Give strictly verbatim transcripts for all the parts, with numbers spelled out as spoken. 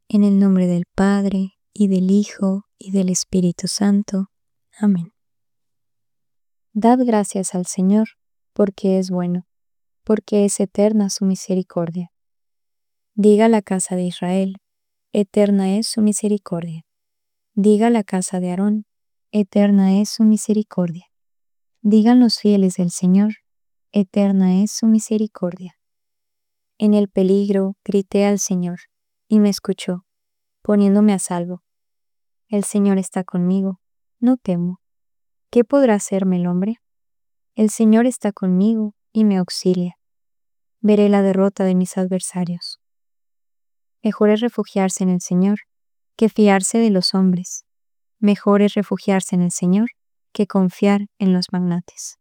En el nombre del Padre, y del Hijo, y del Espíritu Santo. Amén. Dad gracias al Señor, porque es bueno, porque es eterna su misericordia. Diga la casa de Israel, eterna es su misericordia. Diga la casa de Aarón, eterna es su misericordia. Digan los fieles del Señor, eterna es su misericordia. En el peligro grité al Señor, y me escuchó, poniéndome a salvo. El Señor está conmigo, no temo. ¿Qué podrá hacerme el hombre? El Señor está conmigo y me auxilia. Veré la derrota de mis adversarios. Mejor es refugiarse en el Señor que fiarse de los hombres. Mejor es refugiarse en el Señor que confiar en los magnates.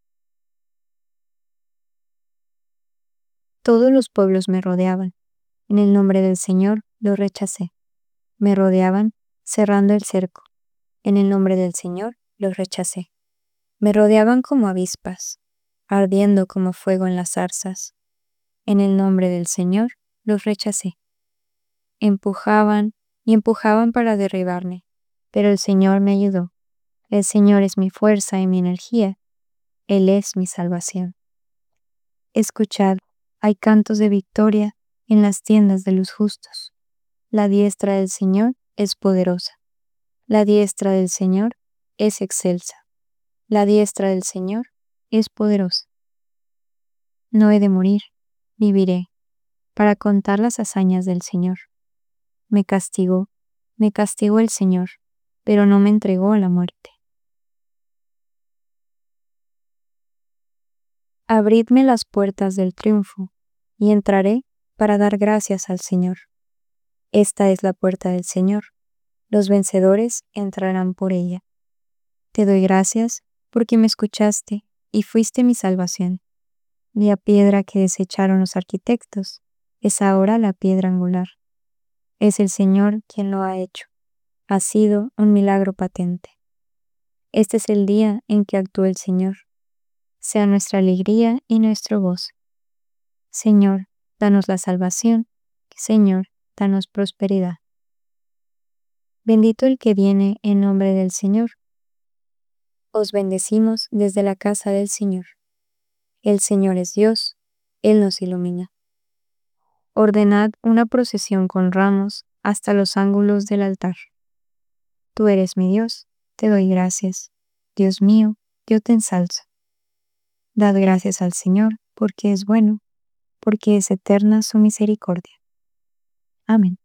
Todos los pueblos me rodeaban. En el nombre del Señor los rechacé. Me rodeaban, cerrando el cerco. En el nombre del Señor los rechacé. Me rodeaban como avispas, ardiendo como fuego en las zarzas. En el nombre del Señor los rechacé. Empujaban y empujaban para derribarme, pero el Señor me ayudó. El Señor es mi fuerza y mi energía. Él es mi salvación. Escuchad, hay cantos de victoria en las tiendas de los justos. La diestra del Señor es poderosa. La diestra del Señor es excelsa. La diestra del Señor es poderosa. No he de morir, viviré, para contar las hazañas del Señor. Me castigó, me castigó el Señor, pero no me entregó a la muerte. Abridme las puertas del triunfo, y entraré para dar gracias al Señor. Esta es la puerta del Señor, los vencedores entrarán por ella. Te doy gracias porque me escuchaste y fuiste mi salvación. La piedra que desecharon los arquitectos es ahora la piedra angular. Es el Señor quien lo ha hecho. Ha sido un milagro patente. Este es el día en que actuó el Señor. Sea nuestra alegría y nuestro gozo. Señor, danos la salvación. Señor, danos prosperidad. Bendito el que viene en nombre del Señor. Os bendecimos desde la casa del Señor. El Señor es Dios, Él nos ilumina. Ordenad una procesión con ramos hasta los ángulos del altar. Tú eres mi Dios, te doy gracias. Dios mío, yo te ensalzo. Dad gracias al Señor, porque es bueno, porque es eterna su misericordia. Amén.